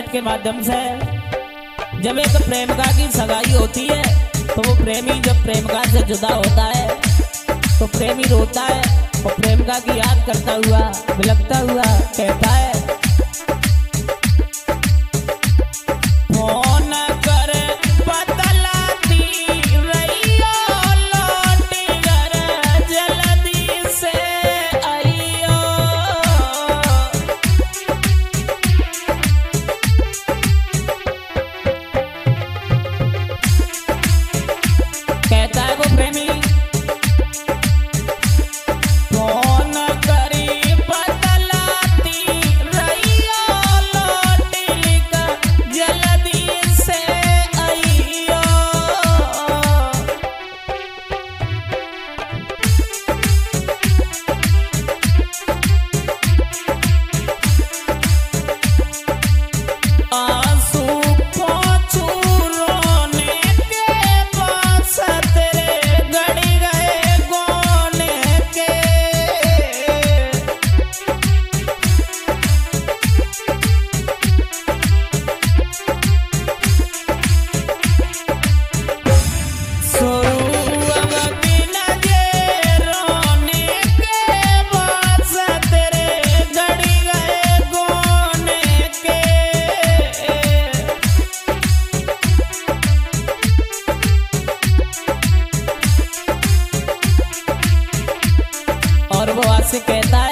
Cassette के माध्यम से जब एक प्रेमिका की सगाई होती है तो वो प्रेमी जब प्रेमिका से जुदा होता है तो प्रेमी रोता है और प्रेमिका की याद करता हुआ बिलखता हुआ कहता है, फोन कर बतलाती रहियो लौट कर जल्दी से आइयो। कहता है वो प्रेमी, फोन करी बतलाती रहियो लौट कर जल्दी से आइयो। आंसू पोंछू रोने के पास तेरे गड़ी गए गोने के। सुरुअब बिना जे रोने के पास तेरे गड़ी गए गोने के। और वो आशिक कहता है,